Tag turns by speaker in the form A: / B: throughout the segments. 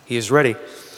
A: He is ready.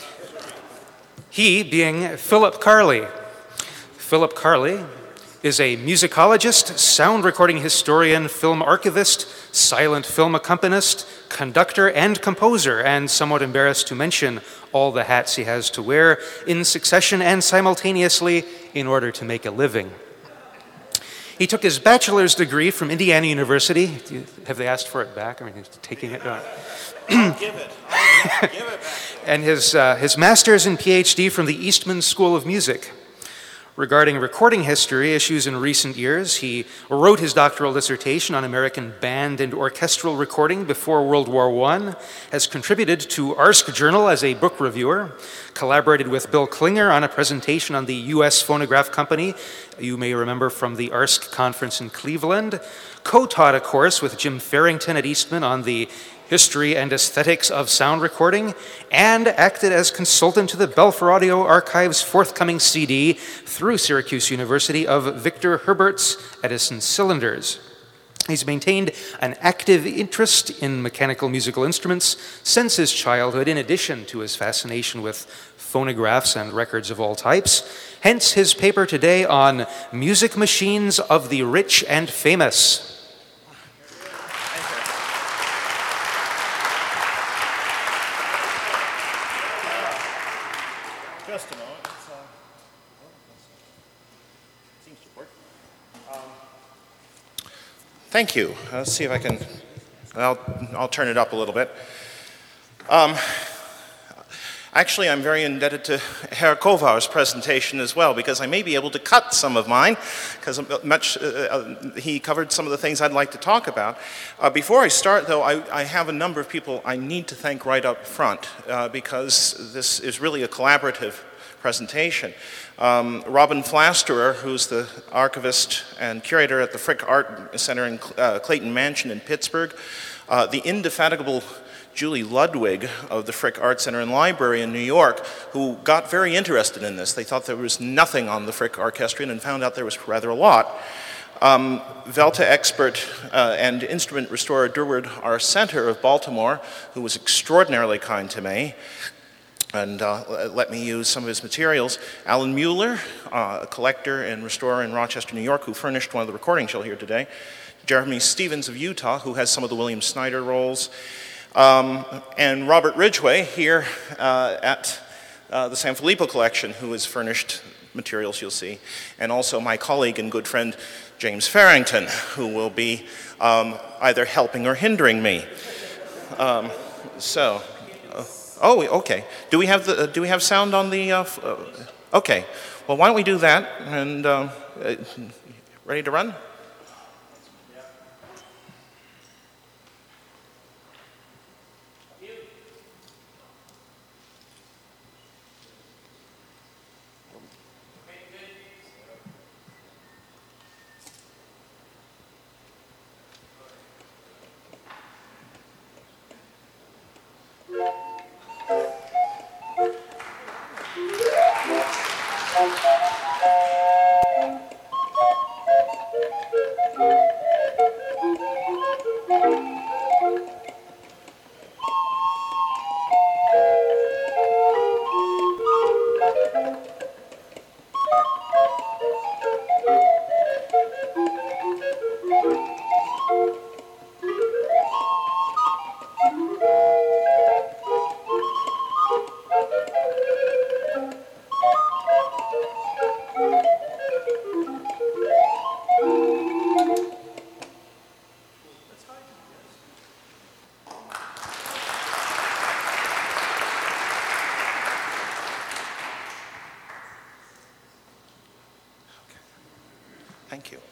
A: He being Philip Carley. Philip Carley is a musicologist, sound recording historian, film archivist, silent film accompanist, conductor, and composer, and somewhat embarrassed to mention all the hats he has to wear in succession and simultaneously in order to make a living. He took his bachelor's degree from Indiana University. Have they asked for it back? I mean, he's taking it.
B: I'll give it. I'll give it back.
A: And his master's and PhD from the Eastman School of Music. Regarding recording history issues in recent years, he wrote his doctoral dissertation on American band and orchestral recording before World War I, has contributed to ARSC Journal as a book reviewer, collaborated with Bill Klinger on a presentation on the U.S. Phonograph Company, you may remember from the ARSC conference in Cleveland, co-taught a course with Jim Farrington at Eastman on the history and aesthetics of sound recording, and acted as consultant to the Belfer Audio Archive's forthcoming CD through Syracuse University of Victor Herbert's Edison cylinders. He's maintained an active interest in mechanical musical instruments since his childhood, in addition to his fascination with phonographs and records of all types. Hence his paper today on music machines of the rich and famous.
B: Just a moment. Seems to work. Thank you. Let's see if I can. I'll turn it up a little bit. Actually, I'm very indebted to Herr Kovar's presentation as well, because I may be able to cut some of mine, because he covered some of the things I'd like to talk about. Before I start, though, I have a number of people I need to thank right up front, because this is really a collaborative presentation. Robin Flasterer, who's the archivist and curator at the Frick Art Center in Clayton Mansion in Pittsburgh, the indefatigable Julie Ludwig of the Frick Art Center and Library in New York, who got very interested in this. They thought there was nothing on the Frick Orchestrion and found out there was rather a lot. Velta expert and instrument restorer Durward R. Center of Baltimore, who was extraordinarily kind to me and let me use some of his materials. Alan Mueller, a collector and restorer in Rochester, New York, who furnished one of the recordings you'll hear today. Jeremy Stevens of Utah, who has some of the William Snyder rolls. And Robert Ridgway here at the San Filippo collection, who has furnished materials you'll see. And also my colleague and good friend, James Farrington, who will be either helping or hindering me. Oh, okay. Do we have sound on the? Okay. Well, why don't we do that? And ready to run? Thank you.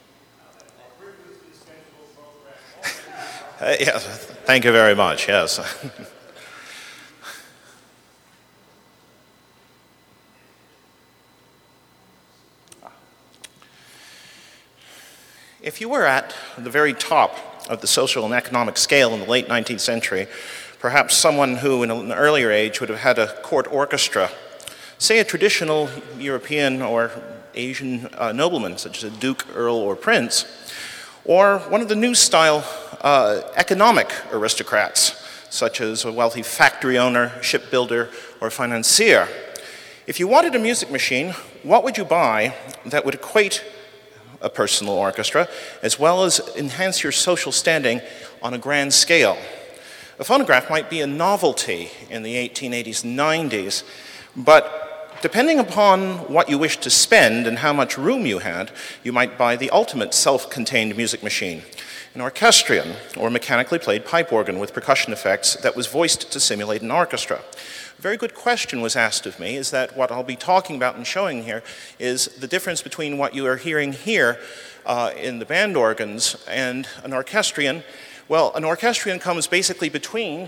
B: Yes, thank you very much, yes. If you were at the very top of the social and economic scale in the late 19th century, perhaps someone who in an earlier age would have had a court orchestra, say a traditional European or Asian nobleman, such as a duke, earl, or prince, or one of the new style economic aristocrats, such as a wealthy factory owner, shipbuilder, or financier. If you wanted a music machine, what would you buy that would equate a personal orchestra, as well as enhance your social standing on a grand scale? A phonograph might be a novelty in the 1880s and 90s, but depending upon what you wished to spend and how much room you had, you might buy the ultimate self-contained music machine, an orchestrion, or mechanically played pipe organ with percussion effects that was voiced to simulate an orchestra. A very good question was asked of me, is that what I'll be talking about and showing here is the difference between what you are hearing here in the band organs and an orchestrion. Well, an orchestrion comes basically between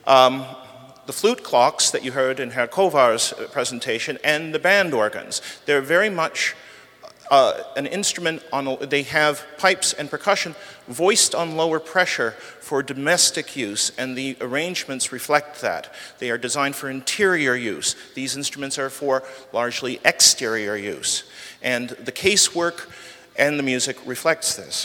B: the flute clocks that you heard in Herr Kovar's presentation and the band organs. They're very much an instrument they have pipes and percussion voiced on lower pressure for domestic use, and the arrangements reflect that. They are designed for interior use. These instruments are for largely exterior use, and the casework and the music reflects this.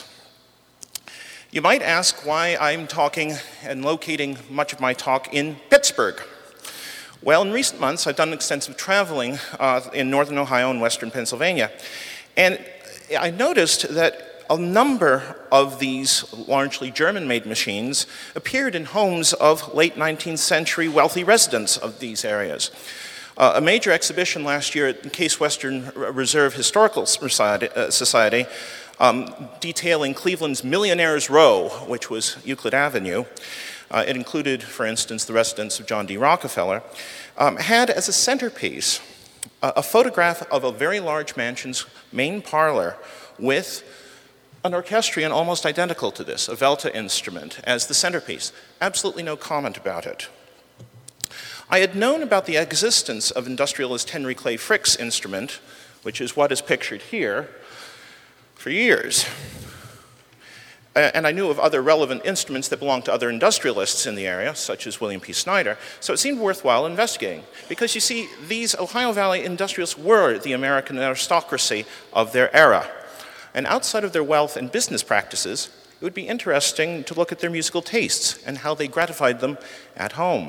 B: You might ask why I'm talking and locating much of my talk in Pittsburgh. Well, in recent months, I've done extensive traveling in northern Ohio and western Pennsylvania. And I noticed that a number of these largely German-made machines appeared in homes of late 19th century wealthy residents of these areas. A major exhibition last year at Case Western Reserve Historical Society detailing Cleveland's Millionaires Row, which was Euclid Avenue. It included, for instance, the residence of John D. Rockefeller, had as a centerpiece a photograph of a very large mansion's main parlor with an orchestrion almost identical to this, a Velta instrument, as the centerpiece. Absolutely no comment about it. I had known about the existence of industrialist Henry Clay Frick's instrument, which is what is pictured here, for years. And I knew of other relevant instruments that belonged to other industrialists in the area, such as William P. Snyder, so it seemed worthwhile investigating. Because you see, these Ohio Valley industrialists were the American aristocracy of their era. And outside of their wealth and business practices, it would be interesting to look at their musical tastes and how they gratified them at home.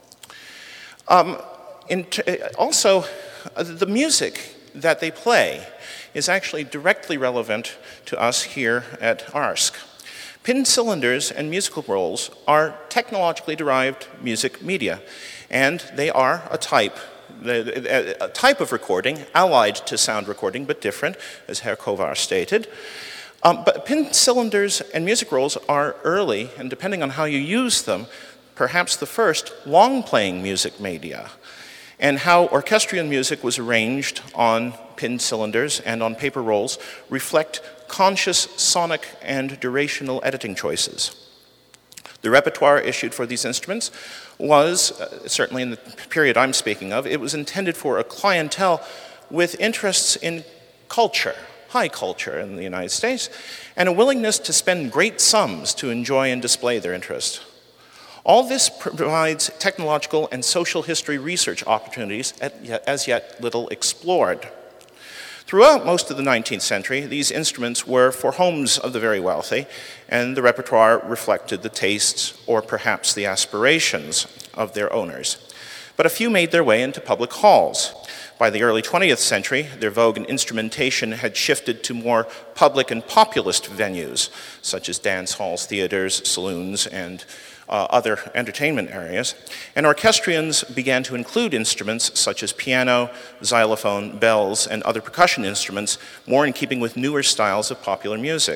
B: Also, the music that they play is actually directly relevant to us here at ARSC. Pin cylinders and musical rolls are technologically derived music media, and they are a type of recording, allied to sound recording, but different, as Herr Kovar stated. But pin cylinders and music rolls are early, and depending on how you use them, perhaps the first long-playing music media. And how orchestrion music was arranged on pin cylinders and on paper rolls reflect conscious sonic and durational editing choices. The repertoire issued for these instruments was, certainly in the period I'm speaking of, it was intended for a clientele with interests in culture, high culture in the United States, and a willingness to spend great sums to enjoy and display their interest. All this provides technological and social history research opportunities as yet little explored. Throughout most of the 19th century, these instruments were for homes of the very wealthy, and the repertoire reflected the tastes or perhaps the aspirations of their owners. But a few made their way into public halls. By the early 20th century, their vogue and instrumentation had shifted to more public and populist venues, such as dance halls, theaters, saloons, and other entertainment areas, and orchestrions began to include instruments such as piano, xylophone, bells, and other percussion instruments, more in keeping with newer styles of popular music.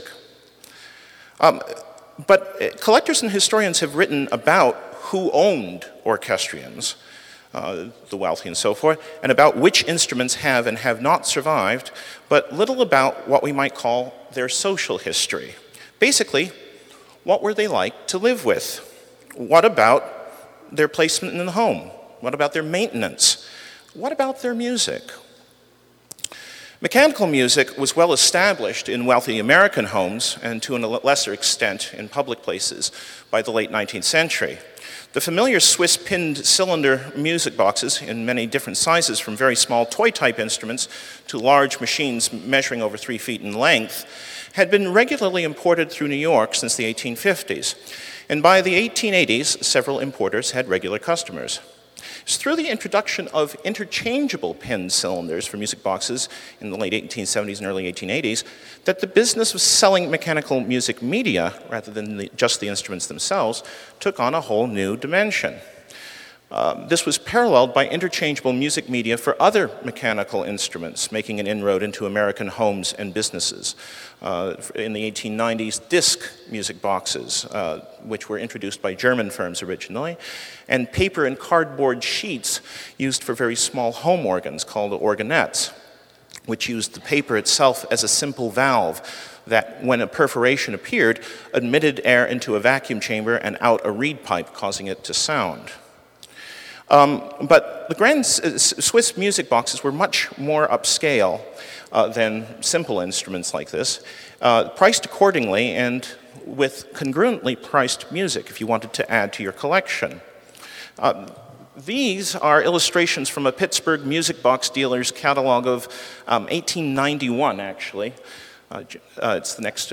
B: But collectors and historians have written about who owned orchestrions, the wealthy and so forth, and about which instruments have and have not survived, but little about what we might call their social history. Basically, what were they like to live with? What about their placement in the home? What about their maintenance? What about their music? Mechanical music was well established in wealthy American homes and to a lesser extent in public places by the late 19th century. The familiar Swiss pinned cylinder music boxes in many different sizes, from very small toy-type instruments to large machines measuring over 3 feet in length, had been regularly imported through New York since the 1850s. And by the 1880s, several importers had regular customers. It's through the introduction of interchangeable pin cylinders for music boxes in the late 1870s and early 1880s that the business of selling mechanical music media, rather than just the instruments themselves, took on a whole new dimension. This was paralleled by interchangeable music media for other mechanical instruments, making an inroad into American homes and businesses. In the 1890s, disc music boxes, which were introduced by German firms originally, and paper and cardboard sheets used for very small home organs called organettes, which used the paper itself as a simple valve that, when a perforation appeared, admitted air into a vacuum chamber and out a reed pipe, causing it to sound. But the grand Swiss music boxes were much more upscale than simple instruments like this, priced accordingly and with congruently priced music if you wanted to add to your collection. These are illustrations from a Pittsburgh music box dealer's catalog of 1891, actually. It's the next...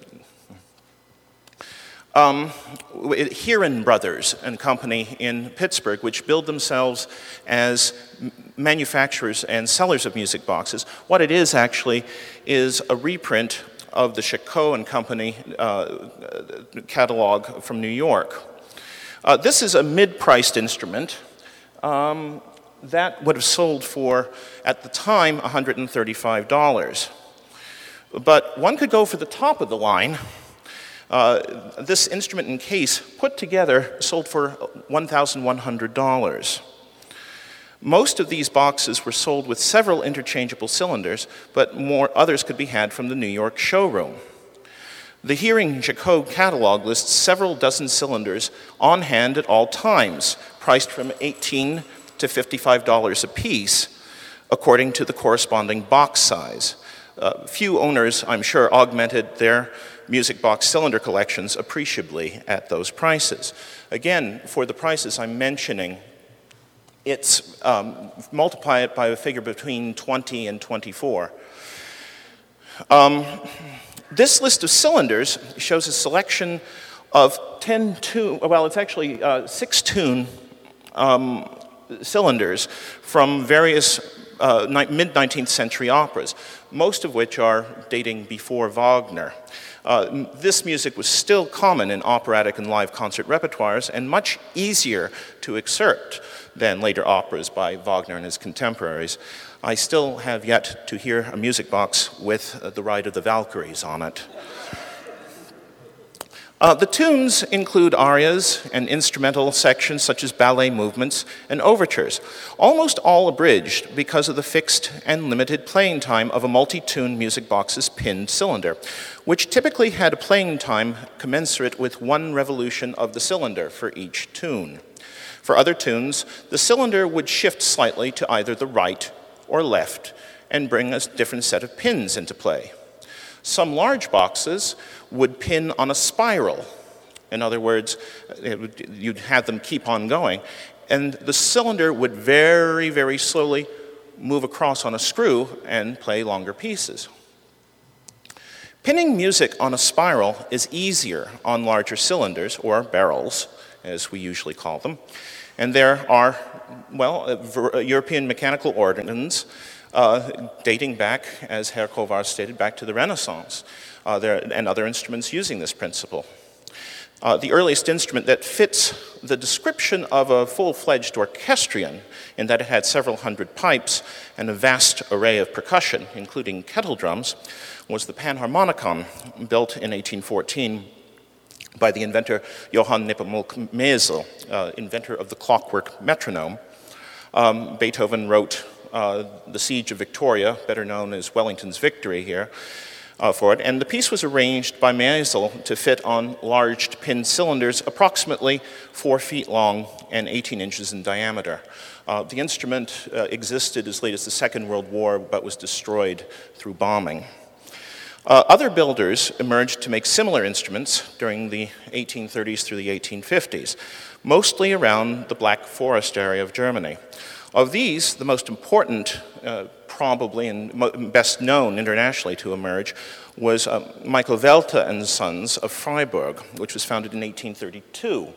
B: Heron Brothers and Company in Pittsburgh, which billed themselves as manufacturers and sellers of music boxes. What it is actually is a reprint of the Chicot and Company catalog from New York. This is a mid-priced instrument that would have sold for, at the time, $135. But one could go for the top of the line. This instrument and case, put together, sold for $1,100. Most of these boxes were sold with several interchangeable cylinders, but others could be had from the New York showroom. The Hearing-Chicot catalog lists several dozen cylinders on hand at all times, priced from $18 to $55 apiece, according to the corresponding box size. Few owners, I'm sure, augmented their music box cylinder collections appreciably at those prices. Again, for the prices I'm mentioning, it's multiply it by a figure between 20 and 24. This list of cylinders shows a selection of 6 tune cylinders from various mid-19th century operas, most of which are dating before Wagner. This music was still common in operatic and live concert repertoires and much easier to excerpt than later operas by Wagner and his contemporaries. I still have yet to hear a music box with The Ride of the Valkyries on it. The tunes include arias and instrumental sections such as ballet movements and overtures, almost all abridged because of the fixed and limited playing time of a multi-tune music box's pinned cylinder, which typically had a playing time commensurate with one revolution of the cylinder for each tune. For other tunes, the cylinder would shift slightly to either the right or left and bring a different set of pins into play. Some large boxes would pin on a spiral. In other words, you'd have them keep on going, and the cylinder would very, very slowly move across on a screw and play longer pieces. Pinning music on a spiral is easier on larger cylinders, or barrels, as we usually call them, and there are, European mechanical organs dating back, as Herr Kovar stated, back to the Renaissance, and other instruments using this principle. The earliest instrument that fits the description of a full-fledged orchestrion, in that it had several hundred pipes and a vast array of percussion, including kettle drums, was the Panharmonicon, built in 1814 by the inventor Johann Nepomuk Mesel, inventor of the clockwork metronome. Beethoven wrote The Siege of Victoria, better known as Wellington's Victory here, for it, and the piece was arranged by Mesel to fit on large pinned cylinders approximately 4 feet long and 18 inches in diameter. The instrument existed as late as the Second World War, but was destroyed through bombing. Other builders emerged to make similar instruments during the 1830s through the 1850s, mostly around the Black Forest area of Germany. Of these, the most important probably and best known internationally to emerge was Michael Welter and Sons of Freiburg, which was founded in 1832.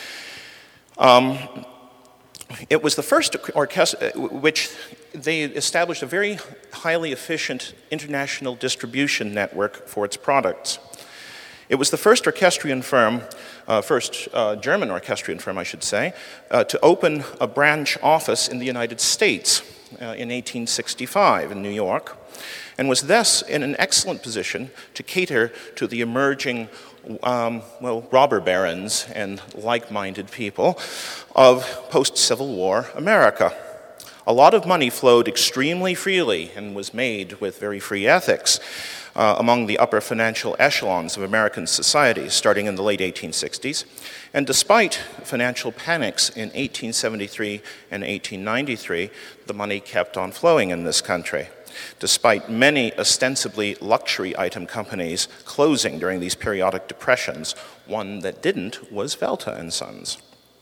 B: It was the first orchestra which they established a very highly efficient international distribution network for its products. It was the first orchestrion firm, German orchestrion firm, I should say, to open a branch office in the United States in 1865 in New York, and was thus in an excellent position to cater to the emerging robber barons and like-minded people of post-Civil War America. A lot of money flowed extremely freely and was made with very free ethics among the upper financial echelons of American society, starting in the late 1860s. And despite financial panics in 1873 and 1893, the money kept on flowing in this country, despite many ostensibly luxury item companies closing during these periodic depressions. One that didn't was Welter and Sons.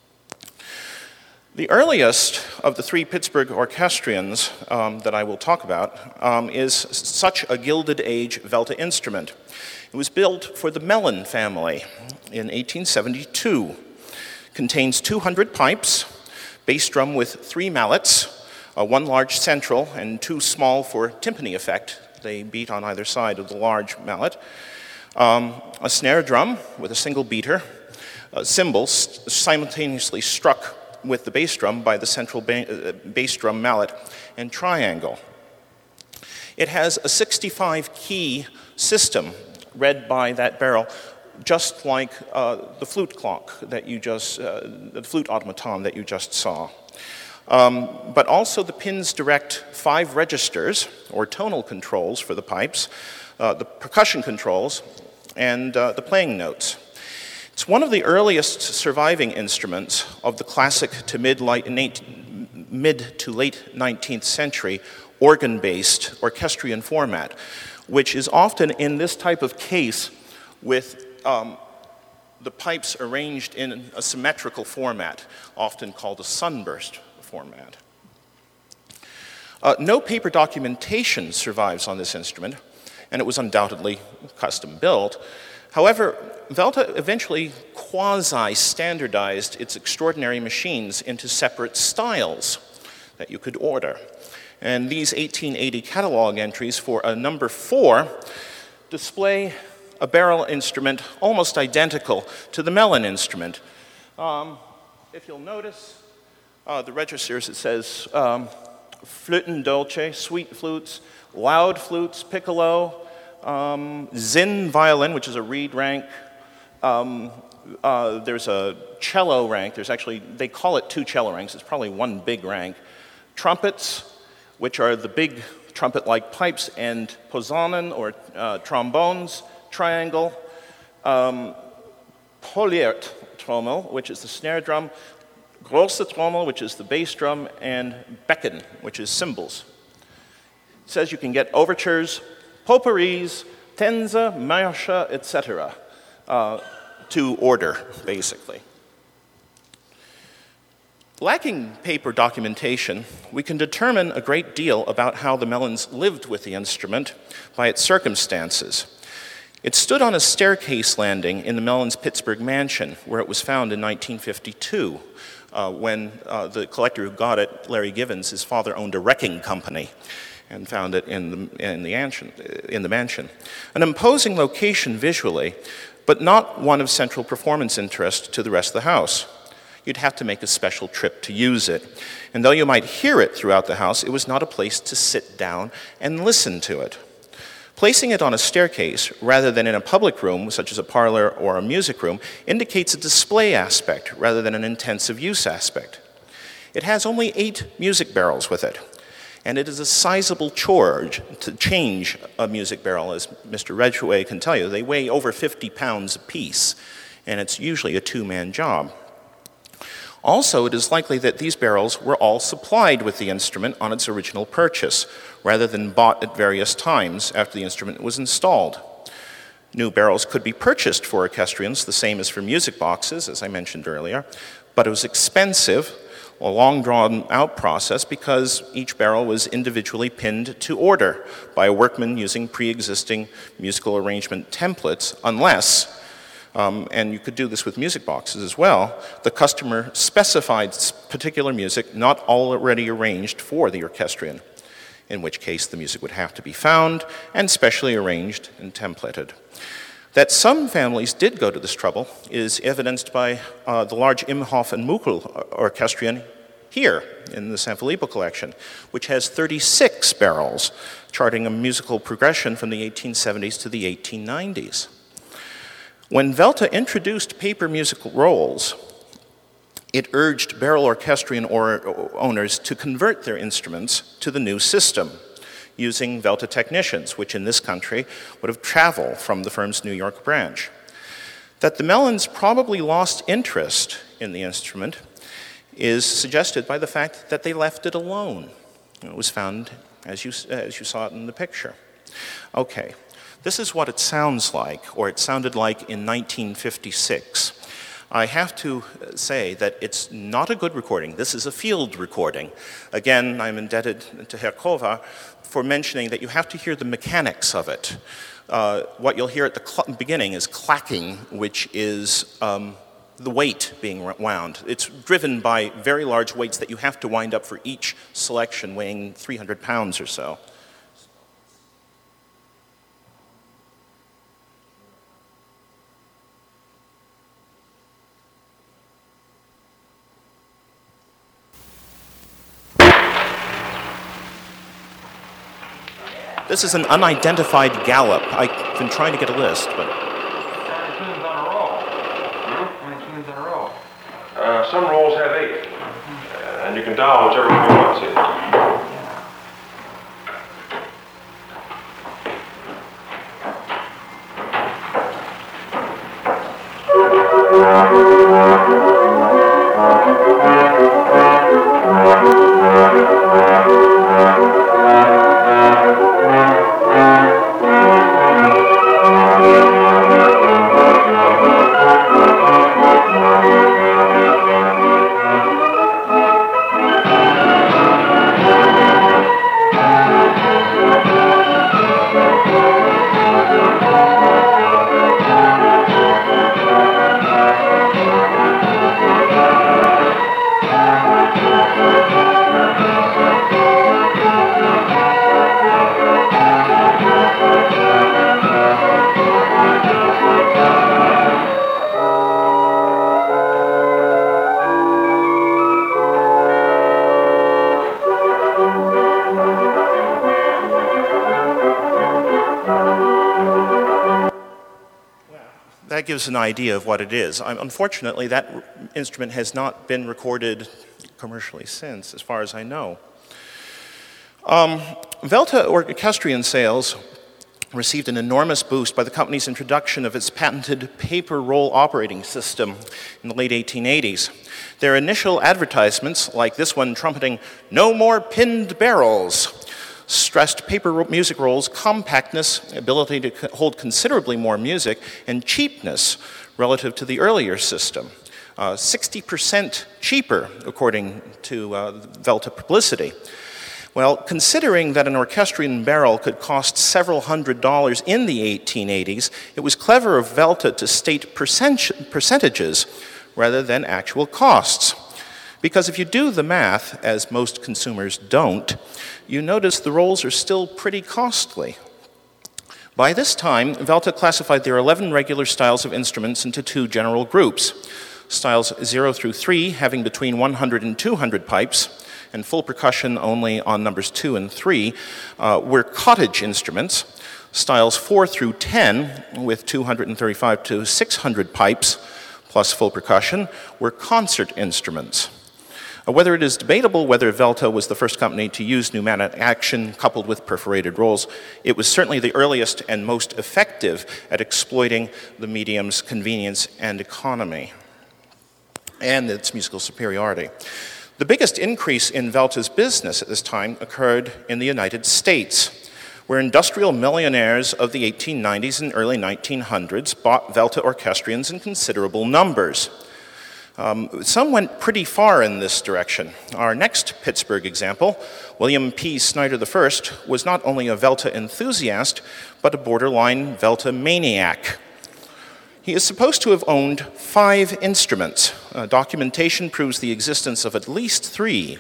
B: The earliest of the three Pittsburgh orchestrions that I will talk about is such a Gilded Age Welter instrument. It was built for the Mellon family in 1872. Contains 200 pipes, bass drum with 3 mallets, one large central and 2 small for timpani effect. They beat on either side of the large mallet. A snare drum with a single beater, cymbals simultaneously struck with the bass drum by the central bass drum mallet, and triangle. It has a 65-key system read by that barrel, just like the flute clock that you just, the flute automaton that you just saw. But also the pins direct 5 registers, or tonal controls for the pipes, the percussion controls, and the playing notes. It's one of the earliest surviving instruments of the classic to mid to late 19th century organ-based orchestrion format, which is often in this type of case with the pipes arranged in a symmetrical format, often called a sunburst format. No paper documentation survives on this instrument, and it was undoubtedly custom built. However, Welter eventually quasi-standardized its extraordinary machines into separate styles that you could order. And these 1880 catalog entries for a number 4 display a barrel instrument almost identical to the Mellon instrument. If you'll notice, the registers, it says fluten dolce, sweet flutes, loud flutes, piccolo, Zinn violin, which is a reed rank. There's a cello rank. There's actually, they call it 2 cello ranks. It's probably 1 big rank. Trumpets, which are the big trumpet-like pipes, and Posanen, or trombones, triangle. Poliert trommel, which is the snare drum. Grosse trommel, which is the bass drum, and Becken, which is cymbals. It says you can get overtures, potpourris, tenza, marcha, etc. To order, basically. Lacking paper documentation, we can determine a great deal about how the Mellons lived with the instrument by its circumstances. It stood on a staircase landing in the Mellons' Pittsburgh mansion, where it was found in 1952, when the collector who got it, Larry Givens, his father owned a wrecking company, and found it in the mansion. An imposing location visually, but not one of central performance interest to the rest of the house. You'd have to make a special trip to use it. And though you might hear it throughout the house, it was not a place to sit down and listen to it. Placing it on a staircase rather than in a public room, such as a parlor or a music room, indicates a display aspect rather than an intensive use aspect. It has only 8 music barrels with it, and it is a sizable chore to change a music barrel, as Mr. Redway can tell you. They weigh over 50 pounds apiece, and it's usually a 2-man job. Also, it is likely that these barrels were all supplied with the instrument on its original purchase, rather than bought at various times after the instrument was installed. New barrels could be purchased for orchestrions, the same as for music boxes, as I mentioned earlier, but it was expensive, a long drawn out process because each barrel was individually pinned to order by a workman using pre-existing musical arrangement templates, unless, and you could do this with music boxes as well, the customer specified particular music not already arranged for the orchestrion, in which case the music would have to be found and specially arranged and templated. That some families did go to this trouble is evidenced by the large Imhoff and Muchel orchestrion here in the Sanfilippo collection, which has 36 barrels, charting a musical progression from the 1870s to the 1890s. When Velta introduced paper musical rolls, it urged barrel orchestrion owners to convert their instruments to the new system, using Velta technicians, which in this country would have traveled from the firm's New York branch. That the Mellons probably lost interest in the instrument is suggested by the fact that they left it alone. It was found as you saw it in the picture. Okay, this is what it sounds like, or it sounded like in 1956. I have to say that it's not a good recording. This is a field recording. Again, I'm indebted to Herr Kovar for mentioning that you have to hear the mechanics of it. What you'll hear at the beginning is clacking, which is the weight being wound. It's driven by very large weights that you have to wind up for each selection, weighing 300 pounds or so. This is an unidentified gallop. I've been trying to get a list, but...
C: 20 tunes on a roll. 20 tunes on a roll. Some rolls have 8. And you can dial whichever one you want to.
B: That gives an idea of what it is. Unfortunately, that instrument has not been recorded commercially since, as far as I know. Velta orchestrion sales received an enormous boost by the company's introduction of its patented paper roll operating system in the late 1880s. Their initial advertisements, like this one trumpeting, "No more pinned barrels," stressed paper music rolls' compactness, ability to hold considerably more music, and cheapness relative to the earlier system. 60% cheaper, according to Velta publicity. Well, considering that an orchestrion barrel could cost several $100s in the 1880s, it was clever of Velta to state percentages rather than actual costs. Because if you do the math, as most consumers don't, you notice the rolls are still pretty costly. By this time, Velta classified their 11 regular styles of instruments into 2 general groups. Styles 0 through 3 having between 100 and 200 pipes, and full percussion only on numbers 2 and 3, were cottage instruments. Styles 4 through 10, with 235 to 600 pipes, plus full percussion, were concert instruments. Whether it is debatable whether Velta was the first company to use pneumatic action coupled with perforated rolls, it was certainly the earliest and most effective at exploiting the medium's convenience and economy, and its musical superiority. The biggest increase in Velta's business at this time occurred in the United States, where industrial millionaires of the 1890s and early 1900s bought Velta orchestrions in considerable numbers. Some went pretty far in this direction. Our next Pittsburgh example, William P. Snyder I, was not only a Velta enthusiast, but a borderline Velta maniac. He is supposed to have owned 5 instruments. Documentation proves the existence of at least 3.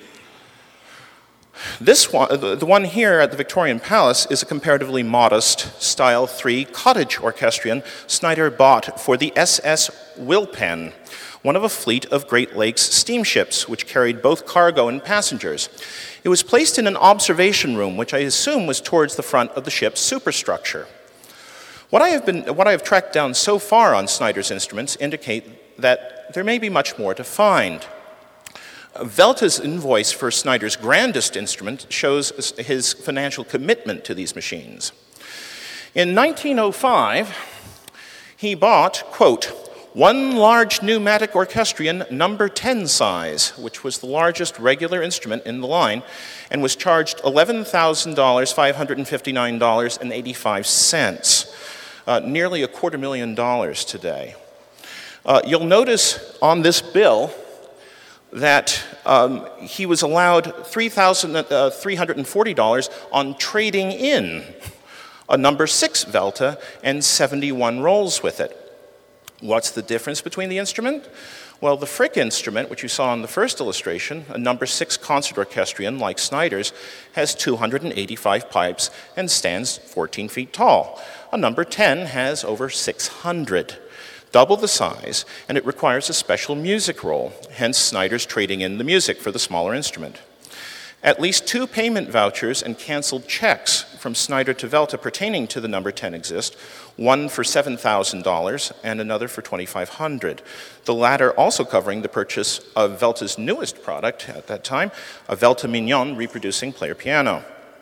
B: This one, the one here at the Victorian Palace, is a comparatively modest Style 3 cottage orchestrion Snyder bought for the SS Wilpen, one of a fleet of Great Lakes steamships which carried both cargo and passengers. It was placed in an observation room, which I assume was towards the front of the ship's superstructure. What I have tracked down so far on Snyder's instruments indicate that there may be much more to find. Velta's invoice for Snyder's grandest instrument shows his financial commitment to these machines. In 1905, he bought, quote, one large pneumatic orchestrion number 10 size, which was the largest regular instrument in the line, and was charged $11,000, $559.85. Nearly $250,000 today. You'll notice on this bill that he was allowed $3,340 on trading in a number 6 Velta and 71 rolls with it. What's the difference between the instrument? Well, the Frick instrument, which you saw in the first illustration, a number 6 concert orchestrion like Snyder's, has 285 pipes and stands 14 feet tall. A number 10 has over 600, double the size, and it requires a special music roll, hence Snyder's trading in the music for the smaller instrument. At least 2 payment vouchers and canceled checks from Snyder to Velta pertaining to the number 10 exist, one for $7,000 and another for $2,500. The latter also covering the purchase of Velta's newest product at that time, a Velta Mignon reproducing player piano.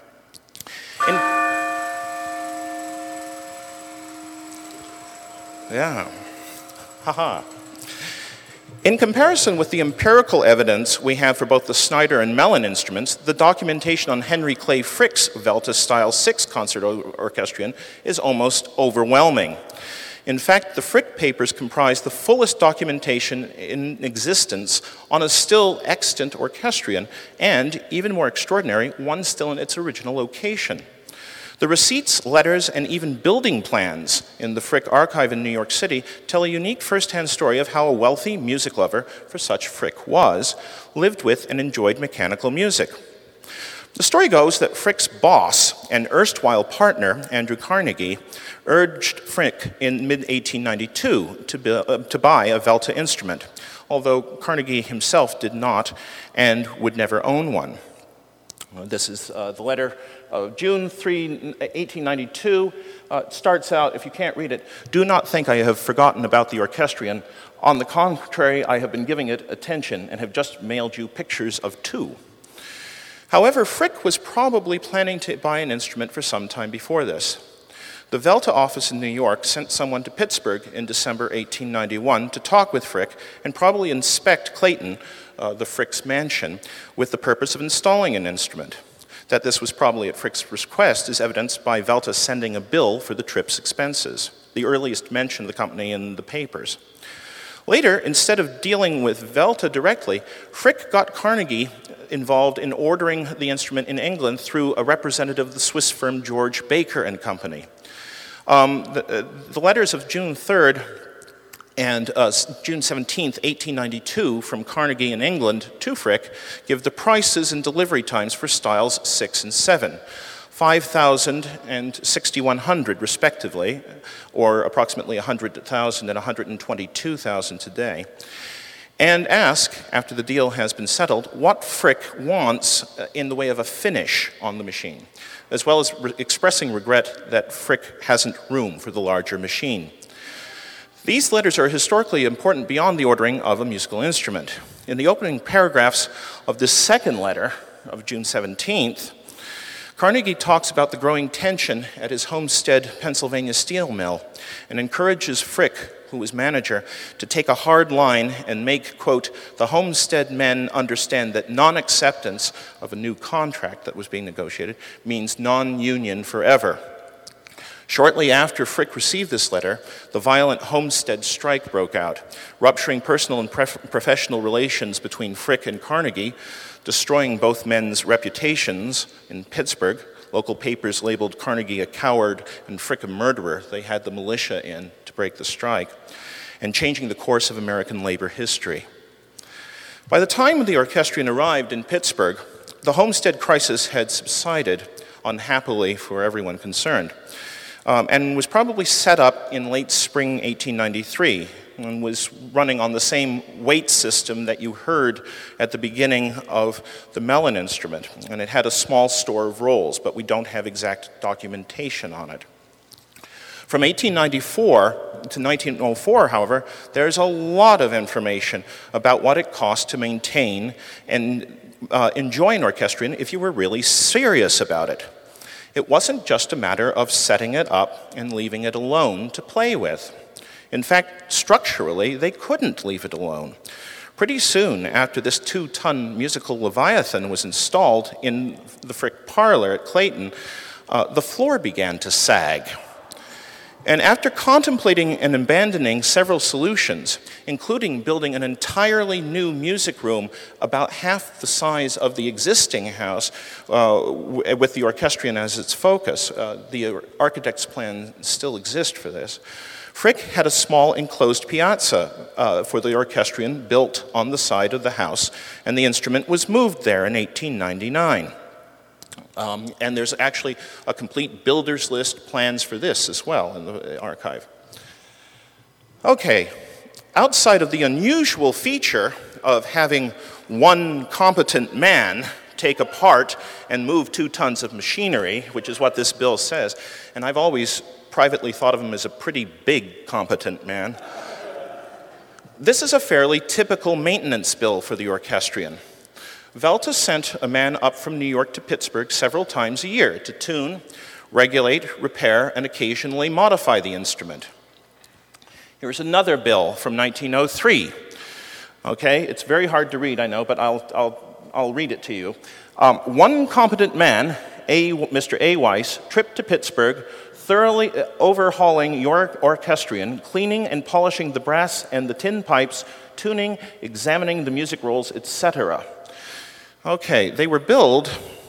B: In comparison with the empirical evidence we have for both the Snyder and Mellon instruments, the documentation on Henry Clay Frick's Velta Style 6 concert orchestrion is almost overwhelming. In fact, the Frick papers comprise the fullest documentation in existence on a still extant orchestrion, and, even more extraordinary, one still in its original location. The receipts, letters, and even building plans in the Frick archive in New York City tell a unique first-hand story of how a wealthy music lover, for such Frick was, lived with and enjoyed mechanical music. The story goes that Frick's boss and erstwhile partner, Andrew Carnegie, urged Frick in mid-1892 to buy a Velta instrument, although Carnegie himself did not and would never own one. This is the letter of June 3, 1892. It starts out, if you can't read it, do not think I have forgotten about the orchestrion. On the contrary, I have been giving it attention and have just mailed you pictures of 2. However, Frick was probably planning to buy an instrument for some time before this. The Velta office in New York sent someone to Pittsburgh in December 1891 to talk with Frick and probably inspect Clayton, the Frick's mansion, with the purpose of installing an instrument. That this was probably at Frick's request is evidenced by Velta sending a bill for the trip's expenses, the earliest mention of the company in the papers. Later, instead of dealing with Velta directly, Frick got Carnegie involved in ordering the instrument in England through a representative of the Swiss firm George Baker and Company. The letters of June 3rd and June 17th, 1892, from Carnegie in England to Frick give the prices and delivery times for styles 6 and 7, $5,000 and $6,100 respectively, or approximately $100,000 and $122,000 today. And ask, after the deal has been settled, what Frick wants in the way of a finish on the machine, as well as expressing regret that Frick hasn't room for the larger machine. These letters are historically important beyond the ordering of a musical instrument. In the opening paragraphs of this second letter of June 17th, Carnegie talks about the growing tension at his Homestead, Pennsylvania steel mill and encourages Frick, who was manager, to take a hard line and make, quote, the Homestead men understand that non-acceptance of a new contract that was being negotiated means non-union forever. Shortly after Frick received this letter, the violent Homestead strike broke out, rupturing personal and professional relations between Frick and Carnegie, destroying both men's reputations in Pittsburgh. Local papers labeled Carnegie a coward and Frick a murderer. They had the militia in to break the strike, and changing the course of American labor history. By the time the orchestrion arrived in Pittsburgh, the Homestead crisis had subsided, unhappily for everyone concerned, and was probably set up in late spring 1893 and was running on the same weight system that you heard at the beginning of the Mellon instrument. And it had a small store of rolls, but we don't have exact documentation on it. From 1894 to 1904, however, there's a lot of information about what it cost to maintain and enjoy an orchestrion if you were really serious about it. It wasn't just a matter of setting it up and leaving it alone to play with. In fact, structurally, they couldn't leave it alone. Pretty soon after this 2-ton musical Leviathan was installed in the Frick parlor at Clayton, the floor began to sag. And after contemplating and abandoning several solutions, including building an entirely new music room about half the size of the existing house with the orchestrion as its focus, the architect's plans still exist for this, Frick had a small enclosed piazza for the orchestrion built on the side of the house, and the instrument was moved there in 1899. And there's actually a complete builder's list plans for this as well in the archive. Okay, outside of the unusual feature of having one competent man take apart and move 2 tons of machinery, which is what this bill says, and I've always privately thought of him as a pretty big competent man, this is a fairly typical maintenance bill for the orchestrion. Velta sent a man up from New York to Pittsburgh several times a year to tune, regulate, repair, and occasionally modify the instrument. Here's another bill from 1903. Okay, it's very hard to read, I know, but I'll read it to you. One competent man, Mr. A. Weiss, tripped to Pittsburgh, thoroughly overhauling your orchestrion, cleaning and polishing the brass and the tin pipes, tuning, examining the music rolls, etc. Okay, they were billed.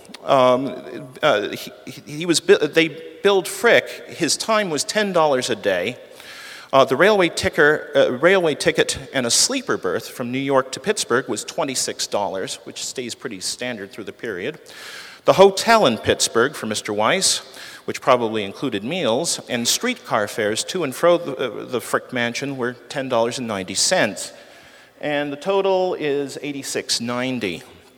B: They billed Frick. His time was $10 a day. The railway ticket and a sleeper berth from New York to Pittsburgh was $26, which stays pretty standard through the period. The hotel in Pittsburgh for Mr. Weiss, which probably included meals, and streetcar fares to and fro the Frick mansion were $10.90, and the total is $86.90.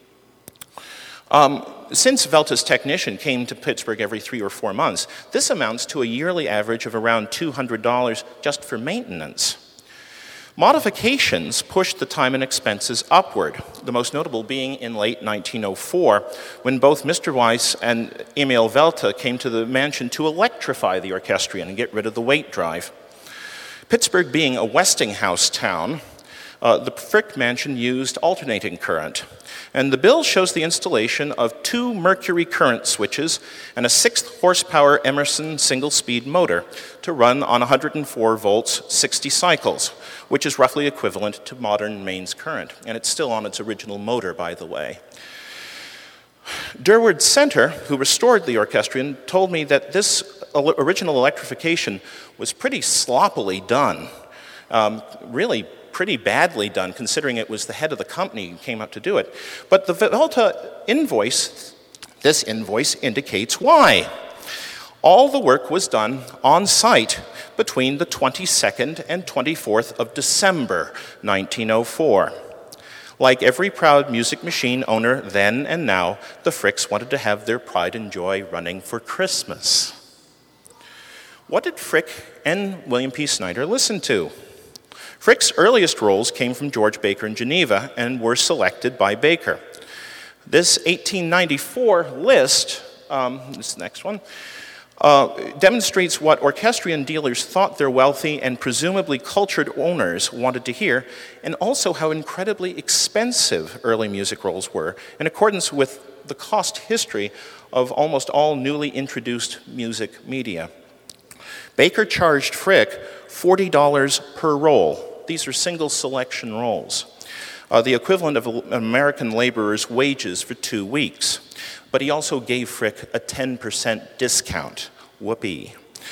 B: Since Velta's technician came to Pittsburgh every 3 or 4 months, this amounts to a yearly average of around $200 just for maintenance. Modifications pushed the time and expenses upward, the most notable being in late 1904, when both Mr. Weiss and Emil Velta came to the mansion to electrify the orchestrion and get rid of the weight drive. Pittsburgh being a Westinghouse town, the Frick mansion used alternating current, and the bill shows the installation of 2 mercury current switches and a 6-horsepower Emerson single-speed motor to run on 104 volts, 60 cycles, which is roughly equivalent to modern mains current, and it's still on its original motor, by the way. Durward Center, who restored the orchestrion, told me that this original electrification was pretty sloppily done, really pretty badly done, considering it was the head of the company who came up to do it. But the Velta invoice, this invoice indicates why. All the work was done on site between the 22nd and 24th of December, 1904. Like every proud music machine owner then and now, the Fricks wanted to have their pride and joy running for Christmas. What did Frick and William P. Snyder listen to? Frick's earliest roles came from George Baker in Geneva and were selected by Baker. This 1894 list, this next one, demonstrates what orchestrion dealers thought their wealthy and presumably cultured owners wanted to hear, and also how incredibly expensive early music rolls were, in accordance with the cost history of almost all newly introduced music media. Baker charged Frick $40 per roll. These are single selection rolls, the equivalent of an American laborer's wages for 2 weeks. But he also gave Frick a 10% discount. Whoopee.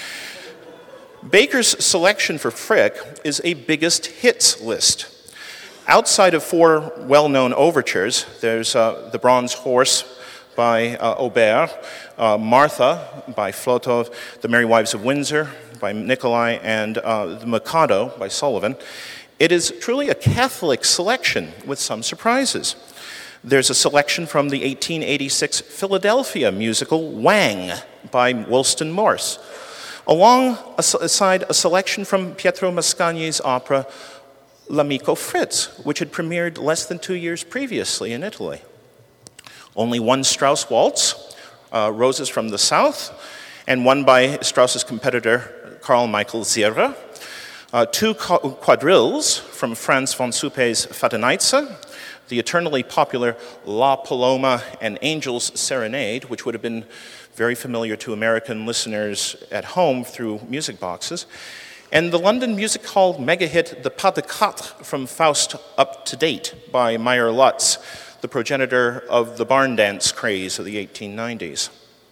B: Baker's selection for Frick is a biggest hits list. Outside of 4 well-known overtures, there's The Bronze Horse by Auber, Martha by Flotov, The Merry Wives of Windsor by Nicolai, and The Mikado by Sullivan. It is truly a Catholic selection with some surprises. There's a selection from the 1886 Philadelphia musical Wang by Wollston Morse, alongside a selection from Pietro Mascagni's opera L'Amico Fritz, which had premiered less than 2 years previously in Italy. Only one Strauss waltz, Roses from the South, and one by Strauss's competitor Carl Michael Zierer. 2 quadrilles from Franz von Suppe's Fadenitze, the eternally popular La Paloma and Angel's Serenade, which would have been very familiar to American listeners at home through music boxes, and the London music hall mega hit The Pas de Quatre from Faust Up to Date by Meyer Lutz, the progenitor of the barn dance craze of the 1890s.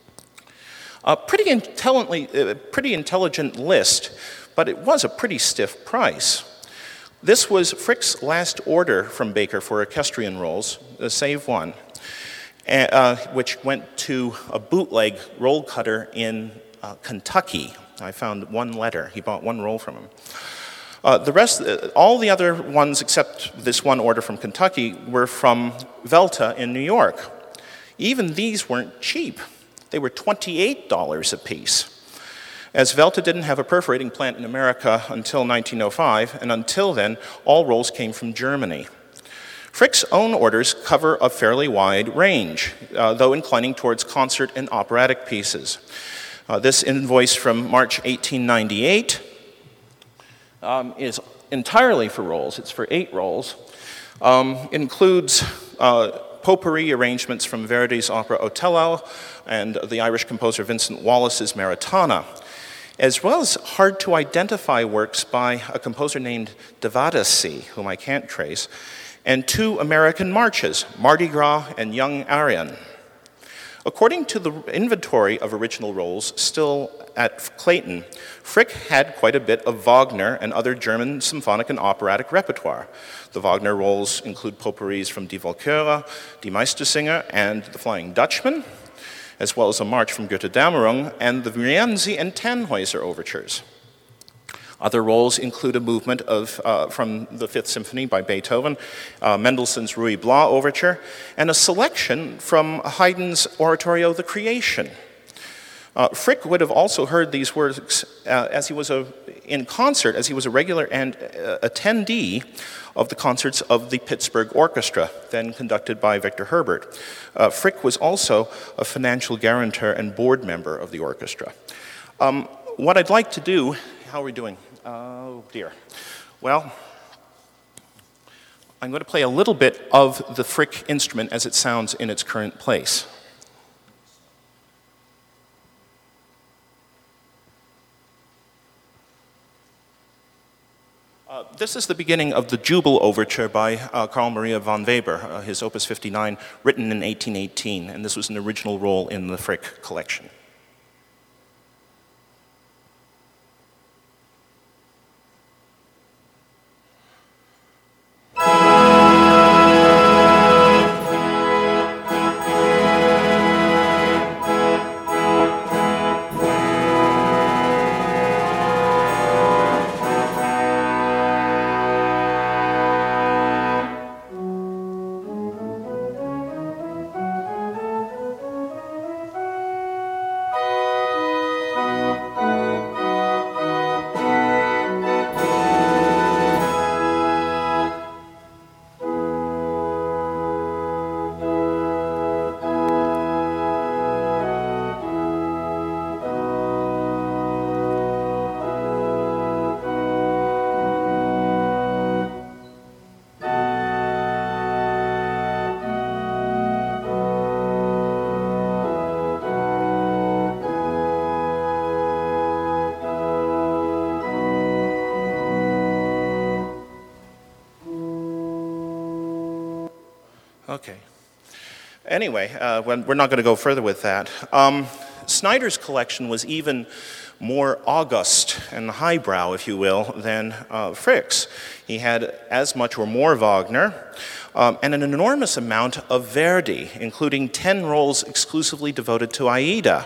B: A pretty intelligent list, but it was a pretty stiff price. This was Frick's last order from Baker for orchestrion rolls, save one, which went to a bootleg roll cutter in Kentucky. I found one letter. He bought 1 roll from him. The rest, all the other ones except this one order from Kentucky were from Velta in New York. Even these weren't cheap. They were $28 a piece. As Velta didn't have a perforating plant in America until 1905, and until then, all rolls came from Germany. Frick's own orders cover a fairly wide range, though inclining towards concert and operatic pieces. This invoice from March 1898 is entirely for rolls. It's for 8 rolls. Includes potpourri arrangements from Verdi's opera Otello and the Irish composer Vincent Wallace's Maritana, as well as hard-to-identify works by a composer named Devadasi, whom I can't trace, and 2 American marches, Mardi Gras and Young Arion. According to the inventory of original rolls still at Clayton, Frick had quite a bit of Wagner and other German symphonic and operatic repertoire. The Wagner rolls include potpourris from Die Walküre, Die Meistersinger, and The Flying Dutchman, as well as a march from Götterdämmerung and the Rienzi and Tannhäuser overtures. Other rolls include a movement from the Fifth Symphony by Beethoven, Mendelssohn's Ruy Blas overture, and a selection from Haydn's oratorio The Creation. Frick would have also heard these works as he was in concert, as he was a regular and attendee of the concerts of the Pittsburgh Orchestra, then conducted by Victor Herbert. Frick was also a financial guarantor and board member of the orchestra. What I'd like to do, how are we doing? Oh dear. Well, I'm going to play a little bit of the Frick instrument as it sounds in its current place. This is the beginning of the Jubel Overture by Carl Maria von Weber, his Opus 59, written in 1818, and this was an original roll in the Frick collection. Okay. Anyway, we're not going to go further with that. Snyder's collection was even more august and highbrow, if you will, than Frick's. He had as much or more Wagner, and an enormous amount of Verdi, including 10 roles exclusively devoted to Aida.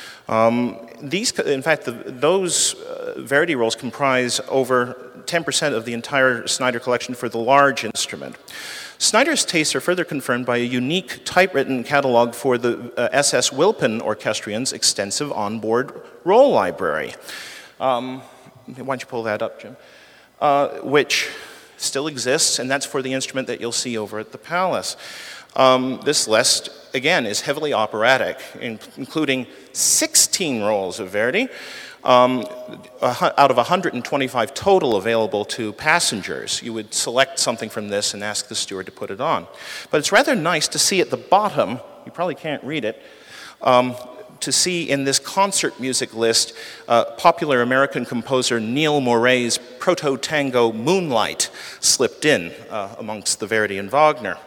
B: Those Verdi roles comprise over 10% of the entire Snyder collection for the large instrument. Snyder's tastes are further confirmed by a unique typewritten catalog for the SS Wilpen orchestrions' extensive onboard roll library. Why don't you pull that up, Jim? Which still exists, and that's for the instrument that you'll see over at the Palace. This list, again, is heavily operatic, including 16 rolls of Verdi, out of 125 total available to passengers. You would select something from this and ask the steward to put it on. But it's rather nice to see at the bottom, you probably can't read it, to see in this concert music list popular American composer Neil Moray's proto-tango Moonlight slipped in amongst the Verdi and Wagner.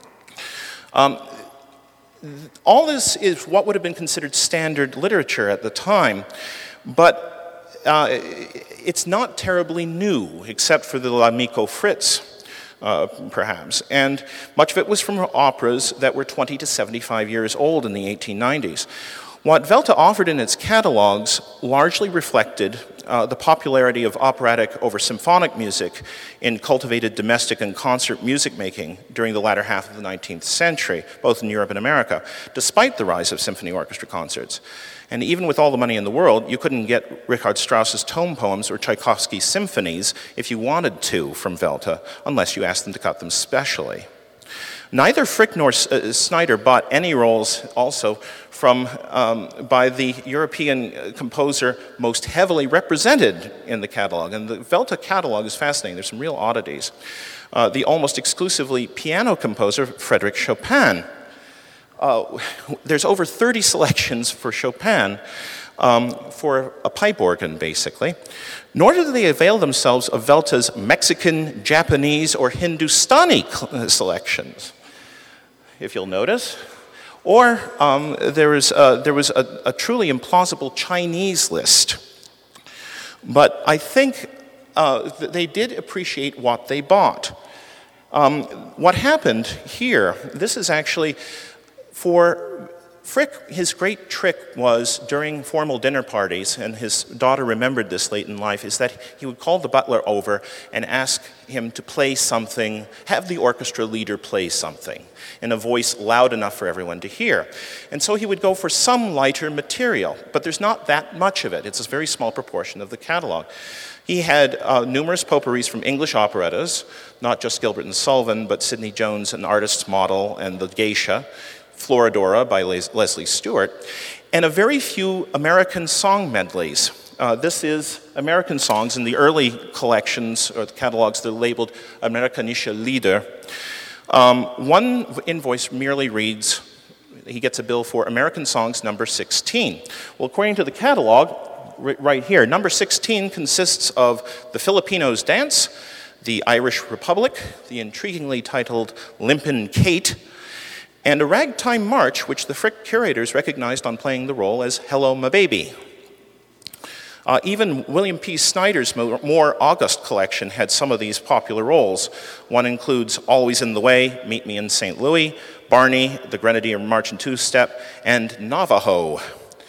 B: All this is what would have been considered standard literature at the time, but it's not terribly new, except for the L'Amico Fritz, perhaps. And much of it was from operas that were 20 to 75 years old in the 1890s. What Welta offered in its catalogs largely reflected the popularity of operatic over symphonic music in cultivated domestic and concert music making during the latter half of the 19th century, both in Europe and America, despite the rise of symphony orchestra concerts. And even with all the money in the world, you couldn't get Richard Strauss's tone poems or Tchaikovsky's symphonies if you wanted to from Welta, unless you asked them to cut them specially. Neither Frick nor Snyder bought any roles also by the European composer most heavily represented in the catalog. And the Welta catalog is fascinating. There's some real oddities. The almost exclusively piano composer, Frédéric Chopin. There's over 30 selections for Chopin, for a pipe organ, basically. Nor do they avail themselves of Welta's Mexican, Japanese, or Hindustani selections, if you'll notice. Or there was a truly implausible Chinese list. But I think they did appreciate what they bought. What happened here, this is actually, for Frick, his great trick was during formal dinner parties, and his daughter remembered this late in life, is that he would call the butler over and ask him to play something, have the orchestra leader play something in a voice loud enough for everyone to hear. And so he would go for some lighter material, but there's not that much of it. It's a very small proportion of the catalog. He had numerous potpourris from English operettas, not just Gilbert and Sullivan, but Sidney Jones, An Artist's Model, and The Geisha, Florodora by Leslie Stewart, and a very few American song medleys. This is American songs in the early collections or the catalogs that are labeled Amerikanische Lieder. One invoice merely reads, he gets a bill for American Songs number 16. Well, according to the catalog, right here, number 16 consists of The Filipinos Dance, The Irish Republic, the intriguingly titled Limpin' Kate, and a ragtime march, which the Frick curators recognized on playing the role as Hello, My Baby. Even William P. Snyder's more august collection had some of these popular roles. One includes Always in the Way, Meet Me in St. Louis, Barney, The Grenadier March in Two-Step, and Navajo.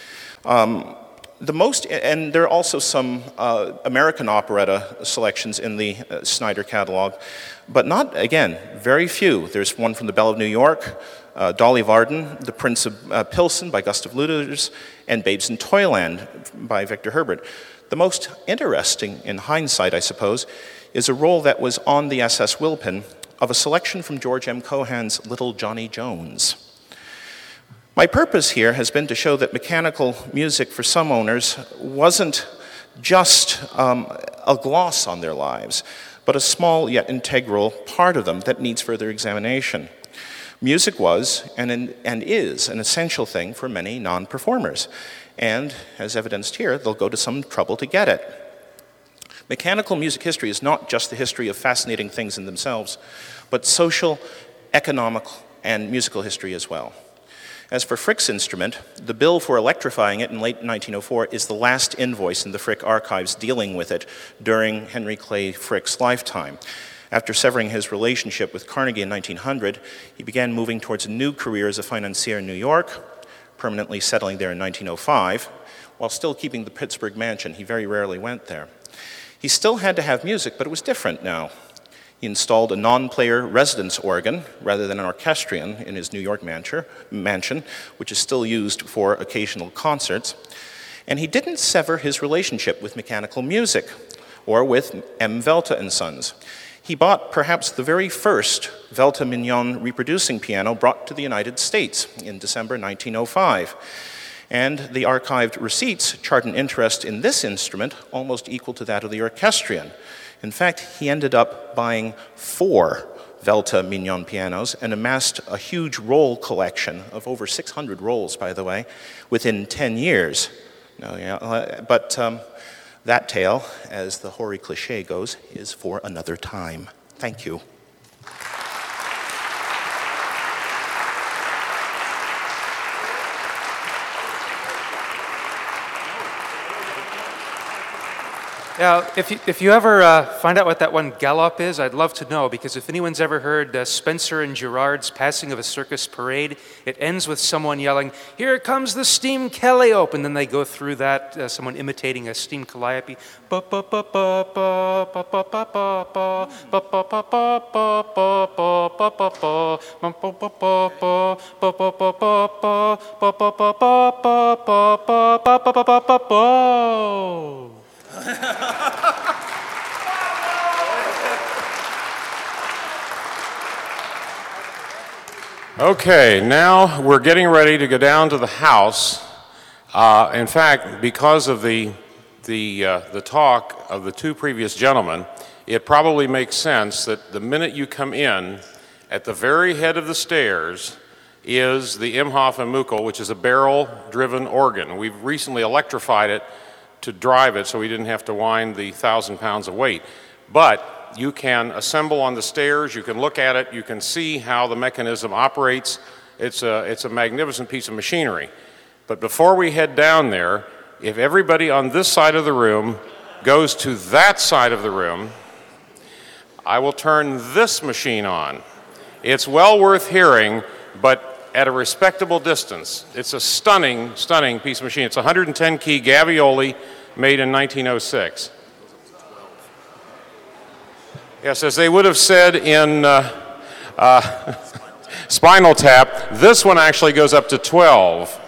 B: And there are also some American operetta selections in the Snyder catalog, but not, again, very few. There's one from The Belle of New York, Dolly Varden, The Prince of Pilsen by Gustav Lüders, and Babes in Toyland by Victor Herbert. The most interesting, in hindsight, I suppose, is a role that was on the SS Wilpen of a selection from George M. Cohan's Little Johnny Jones. My purpose here has been to show that mechanical music for some owners wasn't just a gloss on their lives, but a small yet integral part of them that needs further examination. Music was and is an essential thing for many non-performers, and as evidenced here, they'll go to some trouble to get it. Mechanical music history is not just the history of fascinating things in themselves, but social, economic, and musical history as well. As for Frick's instrument, the bill for electrifying it in late 1904 is the last invoice in the Frick archives dealing with it during Henry Clay Frick's lifetime. After severing his relationship with Carnegie in 1900, he began moving towards a new career as a financier in New York, permanently settling there in 1905, while still keeping the Pittsburgh mansion. He very rarely went there. He still had to have music, but it was different now. He installed a non-player residence organ rather than an orchestrion in his New York mansion, which is still used for occasional concerts. And he didn't sever his relationship with mechanical music or with M. Velta and Sons. He bought perhaps the very first Velta Mignon reproducing piano brought to the United States in December 1905. And the archived receipts chart an interest in this instrument almost equal to that of the orchestrion. In fact, he ended up buying 4 Velta Mignon pianos and amassed a huge roll collection of over 600 rolls, by the way, within 10 years. But that tale, as the hoary cliche goes, is for another time. Thank you.
A: Now, if you ever find out what that one gallop is, I'd love to know, because if anyone's ever heard Spencer and Gerard's Passing of a Circus Parade, it ends with someone yelling, "Here comes the steam calliope," and then they go through that, someone imitating a steam calliope.
C: Okay, now we're getting ready to go down to the house. In fact, because of the talk of the 2 previous gentlemen, it probably makes sense that the minute you come in, at the very head of the stairs is the Imhoff and Muckel, which is a barrel-driven organ. We've recently electrified it to drive it so we didn't have to wind the 1,000 pounds of weight. But you can assemble on the stairs, you can look at it, you can see how the mechanism operates. It's a magnificent piece of machinery. But before we head down there, if everybody on this side of the room goes to that side of the room, I will turn this machine on. It's well worth hearing, but at a respectable distance. It's a stunning, stunning piece of machine. It's a 110-key Gavioli made in 1906. Yes, as they would have said in Spinal Tap, this one actually goes up to 12.